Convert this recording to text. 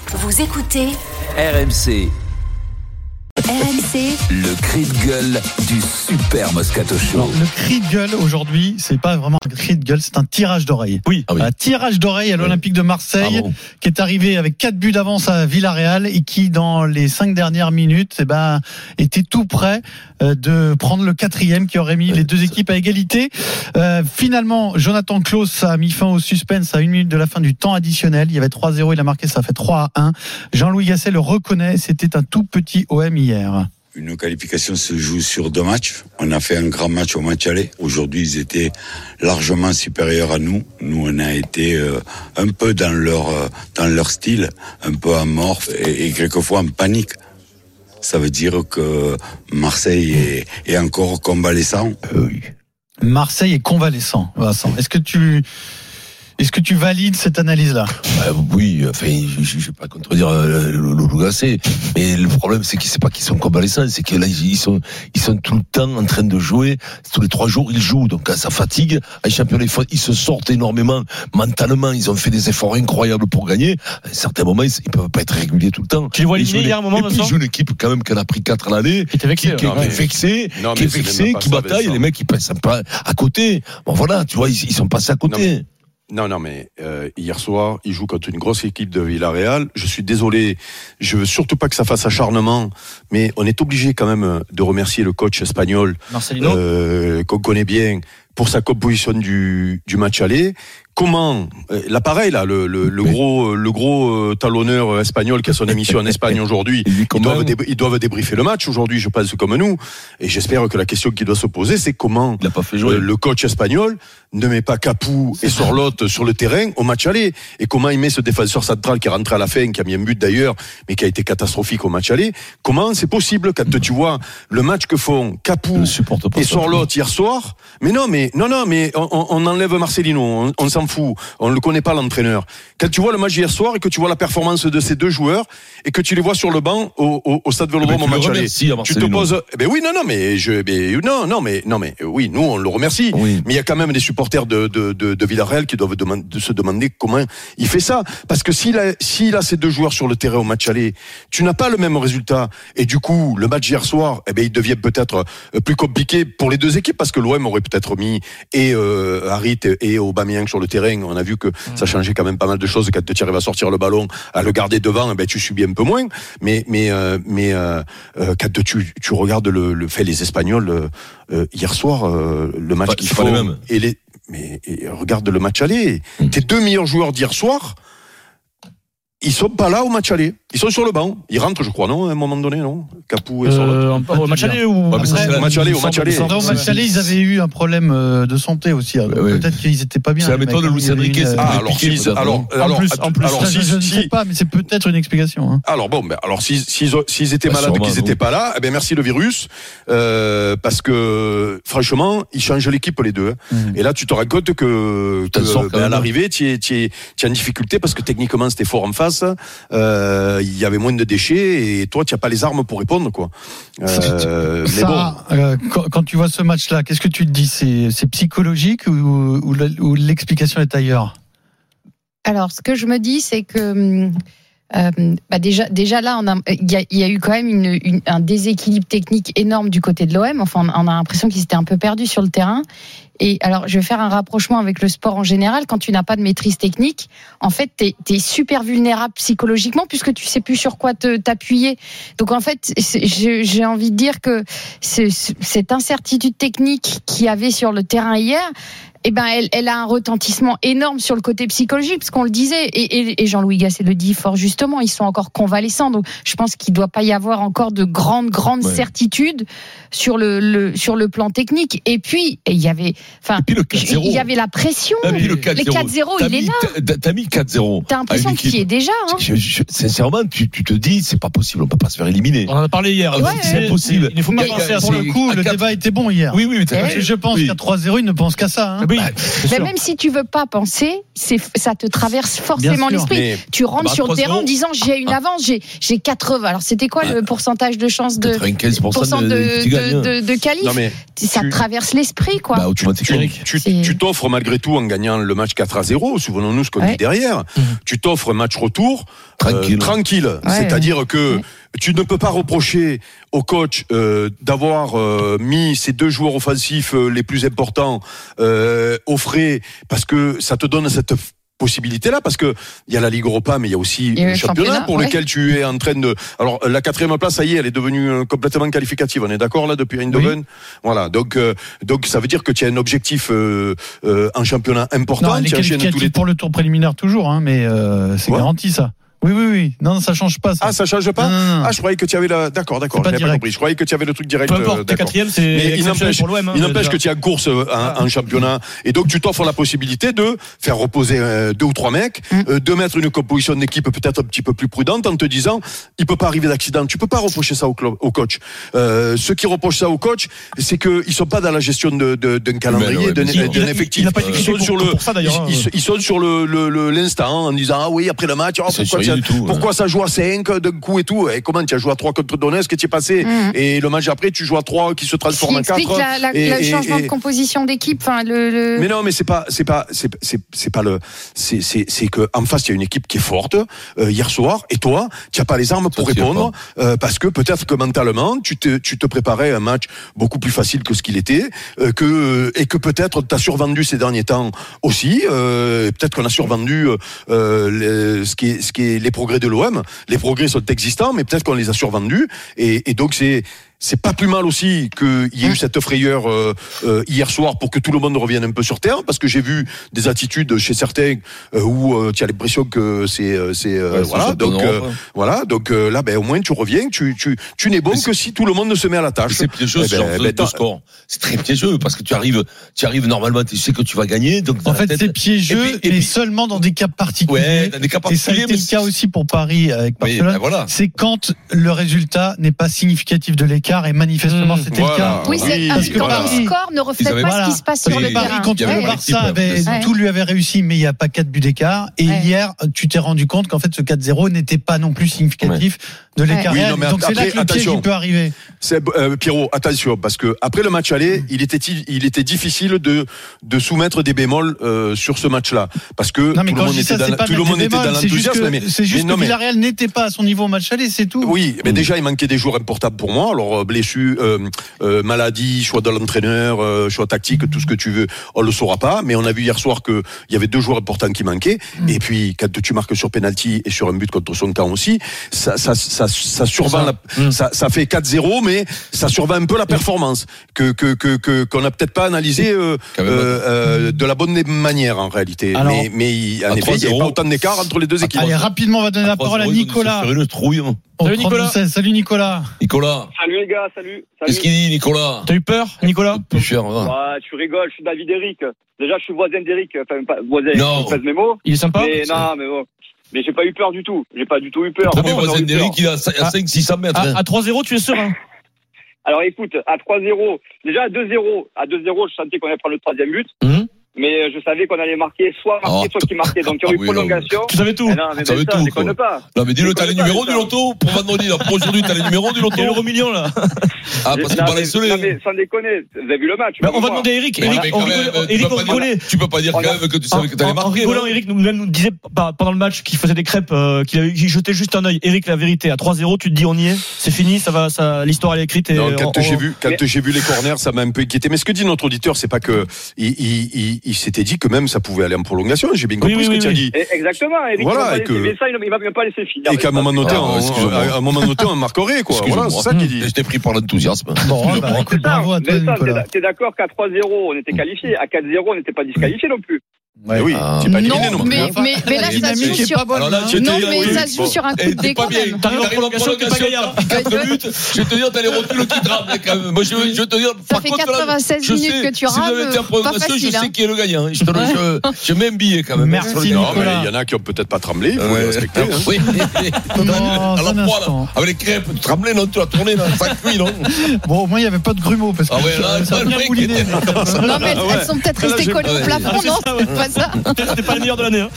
Vous écoutez RMC. RMC, Le cri de gueule du Super Moscato Show. Alors, le cri de gueule aujourd'hui, c'est pas vraiment un cri de gueule, c'est un tirage d'oreille. Oui. Un tirage d'oreille à l'Olympique de Marseille, qui est arrivé avec 4 buts d'avance à Villarreal et qui, dans les 5 dernières minutes, était tout prêt de prendre le 4e qui aurait mis les deux équipes à égalité. Finalement, Jonathan Klaus a mis fin au suspense à 1 minute de la fin du temps additionnel. Il y avait 3-0, il a marqué, ça fait 3-1. Jean-Louis Gasset le reconnaît, c'était un tout petit OM hier. Une qualification se joue sur 2 matchs. On a fait un grand match au match aller. Aujourd'hui, ils étaient largement supérieurs à nous. Nous, on a été un peu dans leur style, un peu amorphe et quelquefois en panique. Ça veut dire que Marseille est encore convalescent. Oui. Marseille est convalescent, Vincent. Est-ce que tu valides cette analyse-là? Oui, enfin, je vais pas contredire Loulou Gasset, mais le problème c'est pas qu'ils sont convalescents, c'est que là ils sont tout le temps en train de jouer. Tous les 3 jours ils jouent, donc ça fatigue. Un championnat, ils se sortent énormément mentalement. Ils ont fait des efforts incroyables pour gagner. À certains moments, ils peuvent pas être réguliers tout le temps. Tu les vois éliminés hier un moment, et puis ils jouent une équipe quand même qui en a pris 4 à l'année, qui est vexée, qui bataille. Les mecs ils passent pas à côté. Bon voilà, tu vois, ils sont passés à côté. Non, mais hier soir, ils jouent contre une grosse équipe de Villarreal. Je suis désolé, je veux surtout pas que ça fasse acharnement, mais on est obligé quand même de remercier le coach espagnol, Marcelino, qu'on connaît bien, pour sa composition du match aller. Comment l'appareil là, le gros talonneur espagnol qui a son émission en Espagne aujourd'hui, ils doivent débriefer le match aujourd'hui, je pense, comme nous. Et j'espère que la question qui doit se poser, c'est comment le coach espagnol ne met pas Capou et Sorlotte sur le terrain au match aller, et comment il met ce défenseur central qui est rentré à la fin, qui a mis un but d'ailleurs, mais qui a été catastrophique au match aller. Comment c'est possible quand tu vois le match que font Capou et Sorlotte hier soir? Mais non, mais on enlève Marcelino, on s'en fout, on le connaît pas l'entraîneur. Quand tu vois le match hier soir et que tu vois la performance de ces 2 joueurs et que tu les vois sur le banc au Stade Vélodrome au match aller, tu te poses, oui, nous on le remercie, mais il y a quand même des supporters de Villarreal qui doivent se demander comment il fait ça, parce que s'il a ces 2 joueurs sur le terrain au match aller, tu n'as pas le même résultat, et du coup le match hier soir, il devient peut-être plus compliqué pour les 2 équipes, parce que l'OM aurait peut-être mis Harit et Aubameyang sur le terrain. On a vu que ça changeait quand même pas mal de choses. Quand tu arrives à sortir le ballon, à le garder devant, tu subis un peu moins. Mais quand tu regardes les Espagnols hier soir, le match qu'ils font, regarde le match aller. Tes 2 meilleurs joueurs d'hier soir, ils sont pas là au match aller. Ils sont sur le banc. Ils rentrent, je crois, non, à un moment donné, non? Capou et Sorlotte. Au match aller ou au match aller. Au match aller, ils avaient eu un problème de santé aussi. Peut-être qu'ils étaient pas bien. C'est la méthode de Luis Enrique. Je ne sais pas, mais c'est peut-être une explication. Hein. Alors s'ils étaient malades, qu'ils n'étaient pas là, merci le virus, parce que franchement, ils changent l'équipe les 2. Et là, tu te rends compte que à l'arrivée, tu es en difficulté parce que techniquement, c'était fort en face. Il y avait moins de déchets et toi tu n'as pas les armes pour répondre, quoi. Quand tu vois ce match-là, qu'est-ce que tu te dis? C'est psychologique ou l'explication est ailleurs? Alors, ce que je me dis, c'est que déjà là, il y a eu quand même un déséquilibre technique énorme du côté de l'OM. Enfin, on a l'impression qu'ils étaient un peu perdus sur le terrain. Et alors, je vais faire un rapprochement avec le sport en général. Quand tu n'as pas de maîtrise technique, en fait, t'es super vulnérable psychologiquement puisque tu sais plus sur quoi t'appuyer. Donc, en fait, j'ai envie de dire que cette incertitude technique qu'il y avait sur le terrain hier, elle a un retentissement énorme sur le côté psychologique, parce qu'on le disait, et Jean-Louis Gasset le dit fort justement, ils sont encore convalescents, donc je pense qu'il doit pas y avoir encore de grandes certitudes sur le plan technique. Et puis il y avait la pression. Les 4-0, il est là. T'as mis 4-0. T'as l'impression qu'il y est déjà. Sincèrement, tu te dis, c'est pas possible, on peut pas se faire éliminer. On en a parlé hier. C'est impossible. Il ne faut pas penser à pour le coup, le débat était bon hier. Oui. Je pense qu'à 3-0, ils ne pensent qu'à ça. Oui, Mais même si tu veux pas penser, ça te traverse forcément Bien sûr. l'esprit. Tu rentres sur le terrain en disant j'ai une avance, j'ai 80. Alors c'était quoi le pourcentage de chance de 95% de qualif? Non, mais ça te traverse l'esprit, quoi. Bah, automatiquement. Tu t'offres malgré tout en gagnant le match 4-0, souvenons-nous ce qu'on dit derrière. Tu t'offres un match retour tranquille. Ouais, C'est-à-dire que tu ne peux pas reprocher au coach d'avoir mis ces 2 joueurs offensifs les plus importants au frais, parce que ça te donne cette possibilité-là, parce que il y a la Ligue Europa, mais il y a aussi le championnat pour lequel tu es en train de... Alors, la 4e place, ça y est, elle est devenue complètement qualificative. On est d'accord, là, depuis Eindhoven? Voilà. Donc, ça veut dire que tu as un objectif en championnat important. Non, elle est qualificative pour le tour préliminaire toujours, hein, mais c'est garanti, ça. Oui. Non, ça change pas. Ça. Ah, ça change pas? Non. Ah, je croyais que tu avais d'accord. J'avais pas compris. Je croyais que tu avais le truc direct. Peu importe, t'es 4e, c'est exceptionnel pour l'OM. Il n'empêche que tu as une course en championnat. Et donc, tu t'offres la possibilité de faire reposer 2 ou 3 mecs, de mettre une composition d'équipe peut-être un petit peu plus prudente en te disant, il peut pas arriver d'accident. Tu peux pas reprocher ça au coach. Ceux qui reprochent ça au coach, c'est qu'ils sont pas dans la gestion d'un calendrier, d'un effectif. Ils sont sur l'instant en disant, ah oui, après le match, pourquoi ça joue à 5 d'un coup et tout, et comment tu as joué à 3 contre Donetsk, qu'est-ce qui est passé, et le match après tu joues à 3 qui se transforme en 4. Le changement de composition d'équipe, Mais non, mais c'est que en face il y a une équipe qui est forte hier soir, et toi tu n'as pas les armes pour répondre, parce que peut-être que mentalement tu te préparais un match beaucoup plus facile que ce qu'il était, et que peut-être tu as survendu ces derniers temps aussi, peut-être qu'on a survendu ce qui est les progrès de l'OM. Les progrès sont existants, mais peut-être qu'on les a survendus, et donc c'est pas plus mal aussi qu'il y ait eu cette frayeur hier soir pour que tout le monde revienne un peu sur terre, parce que j'ai vu des attitudes chez certains où tu as l'impression que donc là au moins tu reviens, tu n'es bon que si tout le monde ne se met à la tâche. C'est piégeux ce genre de sport. C'est très piégeux parce que tu arrives normalement, tu sais que tu vas gagner. Donc en fait, c'est piégeux, mais seulement dans des cas particuliers. Ouais, dans des cas particuliers. Et ça a été le cas aussi pour Paris avec Barcelone. Voilà. C'est quand le résultat n'est pas significatif de l'écart, et manifestement c'était le cas. Oui, parce que ton score ne reflète pas ce qui se passe sur le terrain. Contre le Barça, tout lui avait réussi, mais il n'y a pas 4 buts d'écart. Et hier, tu t'es rendu compte qu'en fait ce 4-0 n'était pas non plus significatif de l'écart. Donc c'est là que le piège peut arriver. Pierrot, attention, parce que après le match aller, il était difficile de soumettre des bémols sur ce match-là, parce que tout le monde était dans l'enthousiasme. C'est juste que Villarreal n'était pas à son niveau au match aller, c'est tout. Oui, mais déjà il manquait des joueurs importants pour moi. Alors blessure, maladie, choix de l'entraîneur, choix tactique, tout ce que tu veux, on le saura pas. Mais on a vu hier soir que il y avait 2 joueurs importants qui manquaient. Et puis quand tu marques sur penalty et sur un but contre son camp aussi, ça survend, ça fait 4-0, mais ça survend un peu la performance qu'on a peut-être pas analysé de la bonne manière en réalité. Alors, mais en effet, il n'y a pas autant d'écart entre les deux équipes. Allez, rapidement, on va donner la parole à Nicolas. Salut Nicolas. Salut Nicolas. Salut les gars, salut. Qu'est-ce qu'il dit Nicolas? T'as eu peur, Nicolas? Plus cher, tu rigoles, je suis David Eric. Déjà, je suis voisin d'Eric, enfin pas voisin, je pèse mes mots. Il est sympa. Mais non, mais bon. Mais j'ai pas eu peur du tout. J'ai pas du tout eu peur. Le premier voisin d'Eric, il est à 500-600 mètres. À 3-0, tu es serein? Alors écoute, à 3-0, déjà à 2-0, je sentais qu'on allait prendre le 3e but. Mais je savais qu'on allait marquer, soit qui marquait. Donc il y a eu prolongation. Tu savais tout. Non, mais tu savais tout. Je déconne pas. Non, mais dis-le, t'as les numéros du loto pour vendredi, là. Pour aujourd'hui, t'as les numéros du loto. Il y a l'euro million, là. Ah, parce qu'il parlait seul. Non, mais sans déconner. Vous avez vu le match? On va demander à Eric. Eric, on rigolait. Tu peux pas dire quand même que tu savais que t'allais marquer. En rigolant, Eric nous disait pendant le match qu'il faisait des crêpes, qu'il jetait juste un œil. Eric, la vérité, à 3-0, tu te dis, on y est. C'est fini, l'histoire elle est écrite. Quand j'ai vu les corners, ça m'a un peu inquiété. Mais ce que dit notre auditeur, c'est pas que il s'était dit que même ça pouvait aller en prolongation. J'ai bien compris ce que tu as dit. Exactement. Eric, voilà, il m'a même pas laissé finir. Et qu'à un moment donné, on marquerait, quoi. Voilà, c'est ça qu'il dit. J'étais pris par l'enthousiasme. Bon, bravo à toi, Nicolas. T'es d'accord qu'à 3-0, on était qualifié. À 4-0, on n'était pas disqualifié non plus. Ouais. Oui, c'est pas éliminé non, mais là, ça se joue sur. Non, mais ça se joue sur un coup de décon. T'arrives en prolongation, t'es pas gagnant. 4 buts, je vais te dire, t'as les rotules qui tremblent quand même. Moi, je vais te dire, ça fait 96 minutes que tu rames. Si vous avez été en prolongation, je sais qui est le gagnant. Je mets un billet quand même. Merci, Non, Nicolas. mais il y en a qui ont peut-être pas tremblé, il faut le respecter. Oui. Dans un instant. Avec les crêpes, tu tremblais, non, tu as tourné dans ça cuit, non? Bon, au moins, il n'y avait pas de grumeaux parce que ça a bien mouliné. Non, mais elles sont peut-être restées collées au plafond, non? C'est pas ça. C'était pas le meilleur de l'année.